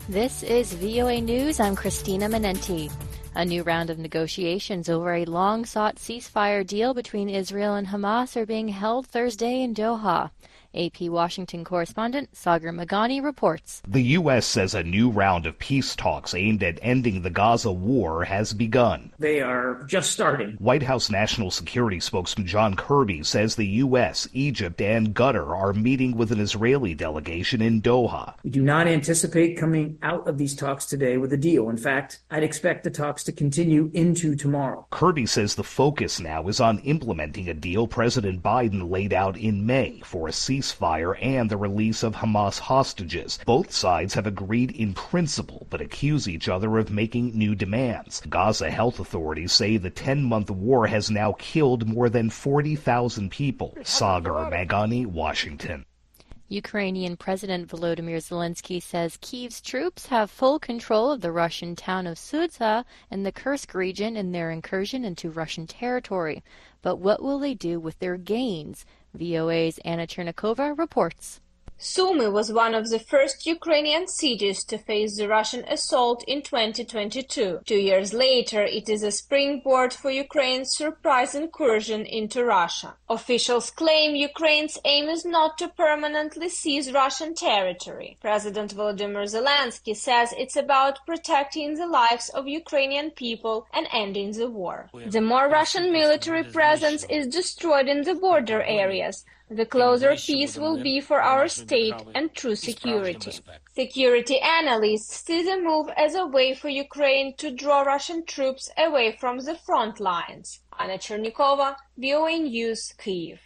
This is VOA News. I'm Christina Menenti. A new round of negotiations over a long-sought ceasefire deal between Israel and Hamas are being held Thursday in Doha. AP Washington correspondent Sagar Meghani reports. The U.S. says a new round of peace talks aimed at ending the Gaza war has begun. They are just starting. White House National Security spokesman John Kirby says the U.S., Egypt, and Qatar are meeting with an Israeli delegation in Doha. We do not anticipate coming out of these talks today with a deal. In fact, I'd expect the talks to continue into tomorrow. Kirby says the focus now is on implementing a deal President Biden laid out in May for a ceasefire and the release of Hamas hostages. Both sides have agreed in principle, but accuse each other of making new demands. Gaza health authorities say the 10-month war has now killed more than 40,000 people. Sagar Meghani, Washington. Ukrainian President Volodymyr Zelensky says Kyiv's troops have full control of the Russian town of Sudzha and the Kursk region in their incursion into Russian territory. But what will they do with their gains? VOA's Anna Chernikova reports. Sumy was one of the first Ukrainian cities to face the Russian assault in 2022. 2 years later, it is a springboard for Ukraine's surprise incursion into Russia. Officials claim Ukraine's aim is not to permanently seize Russian territory. President Volodymyr Zelensky says it's about protecting the lives of Ukrainian people and ending the war. The more Russian military presence is destroyed in the border areas, the closer peace will be for our state and true security. Security analysts see the move as a way for Ukraine to draw Russian troops away from the front lines. Anna Chernikova, VOA News, Kyiv.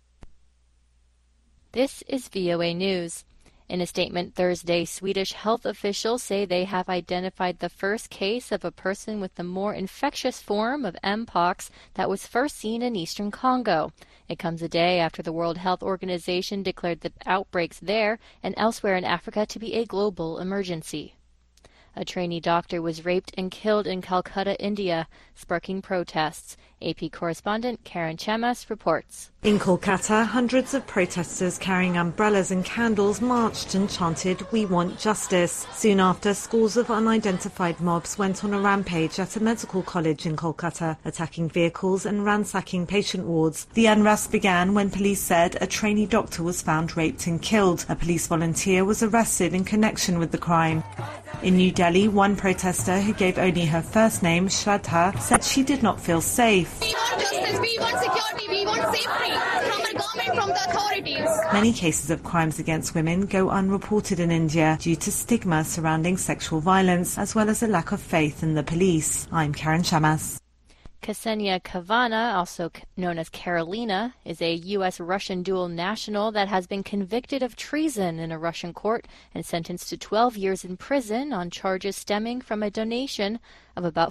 This is VOA News. In a statement Thursday, Swedish health officials say they have identified the first case of a person with the more infectious form of Mpox that was first seen in eastern Congo. It comes a day after the World Health Organization declared the outbreaks there and elsewhere in Africa to be a global emergency. A trainee doctor was raped and killed in Calcutta, India, sparking protests. AP correspondent Karen Chamas reports. In Kolkata, hundreds of protesters carrying umbrellas and candles marched and chanted, "We want justice." Soon after, scores of unidentified mobs went on a rampage at a medical college in Kolkata, attacking vehicles and ransacking patient wards. The unrest began when police said a trainee doctor was found raped and killed. A police volunteer was arrested in connection with the crime. In New Delhi, one protester who gave only her first name, Shraddha, said she did not feel safe. We want justice, we want security, we want safety from the government, from the authorities. Many cases of crimes against women go unreported in India due to stigma surrounding sexual violence, as well as a lack of faith in the police. I'm Karen Chamas. Ksenia Kavana, also known as Karolina, is a U.S.-Russian dual national that has been convicted of treason in a Russian court and sentenced to 12 years in prison on charges stemming from a donation of about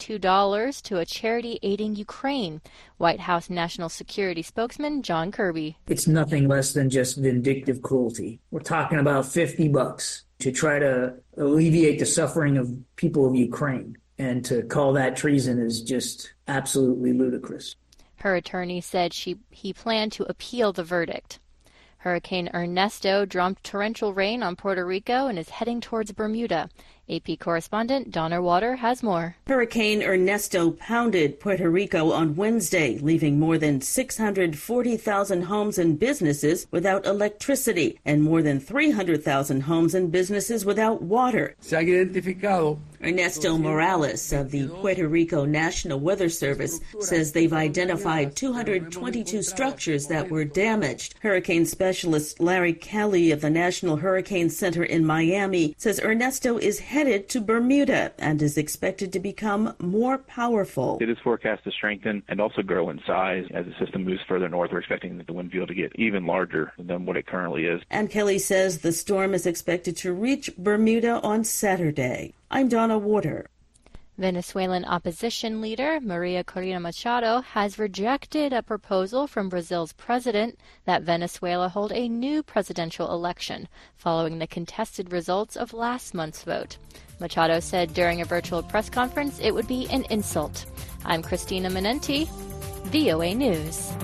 $52 to a charity aiding Ukraine. White House National Security spokesman John Kirby. It's nothing less than just vindictive cruelty. We're talking about $50 to try to alleviate the suffering of people of Ukraine. And to call that treason is just absolutely ludicrous. Her attorney said he planned to appeal the verdict. Hurricane Ernesto dropped torrential rain on Puerto Rico and is heading towards Bermuda. AP correspondent Donna Water has more. Hurricane Ernesto pounded Puerto Rico on Wednesday, leaving more than 640,000 homes and businesses without electricity and more than 300,000 homes and businesses without water. Ernesto Morales of the Puerto Rico National Weather Service says they've identified 222 structures that were damaged. Hurricane specialist Larry Kelly of the National Hurricane Center in Miami says Ernesto is headed to Bermuda and is expected to become more powerful. It is forecast to strengthen and also grow in size as the system moves further north. We're expecting the wind field to get even larger than what it currently is. And Kelly says the storm is expected to reach Bermuda on Saturday. I'm Donna Water. Venezuelan opposition leader Maria Corina Machado has rejected a proposal from Brazil's president that Venezuela hold a new presidential election following the contested results of last month's vote. Machado said during a virtual press conference it would be an insult. I'm Christina Menenti, VOA News.